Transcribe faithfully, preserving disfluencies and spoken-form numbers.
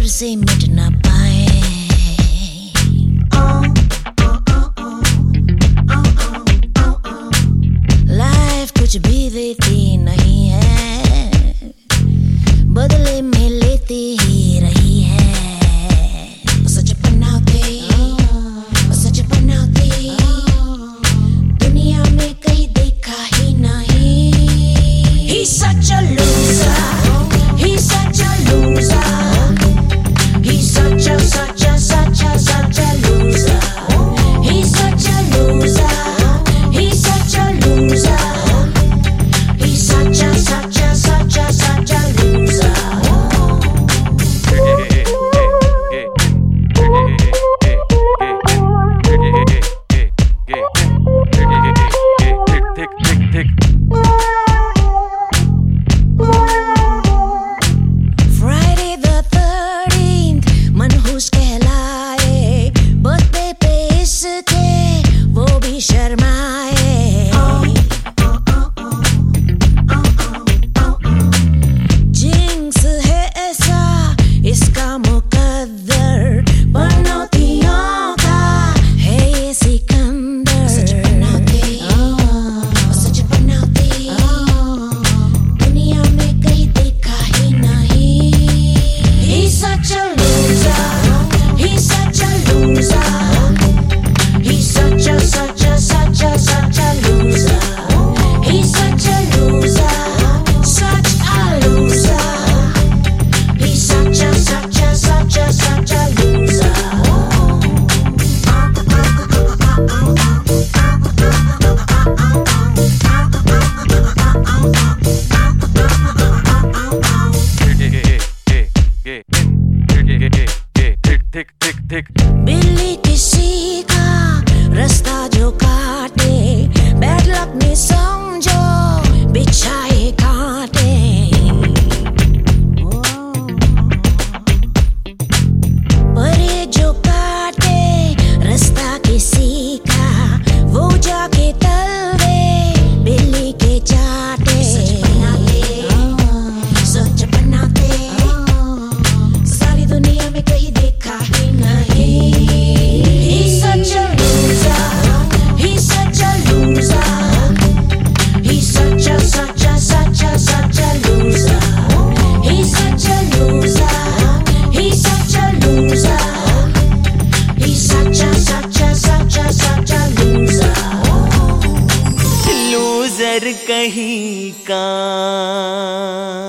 से मिट ना पाए। लाइफ कुछ भी देती नहीं है, बदले में लेती ही रही है। सच बनाते सच बनाते दुनिया में कहीं देखा ही नहीं। He's such a loser, he's such a loser, he's such a such a such a such a loser. He's such a loser, he's such a loser, he's such a such a such a such a loser. Friday the thirteenth मनहूस कहलाए, birthday पे इसके वो भी शर्माए। Jinx है ऐसा इसका मुकद्दर, पनौतियों का है ये सिकंदर। सच बनाते सच बनाते दुनिया में कहीं देखा ही नहीं। He's such a loser, he's such a loser, he's such a such a such a such a loser. He's such a loser, such a loser, he's such a such a such a such a loser. बिल्ली किसी का रास्ता जो काटे, bad luck में समझो बिछाए कांटे। पर ये जो काटे रास्ता किसी का, वो जाके तलवे बिल्ली के चाटे। सच बनाते सच बनाते सारी दुनिया में कहीं देखा ही नहीं। He's such a loser, he's such a loser, he's such a such a such a such a loser. He's such a loser, he's such a loser, he's such a such a such a such a loser. Loser कहीं का।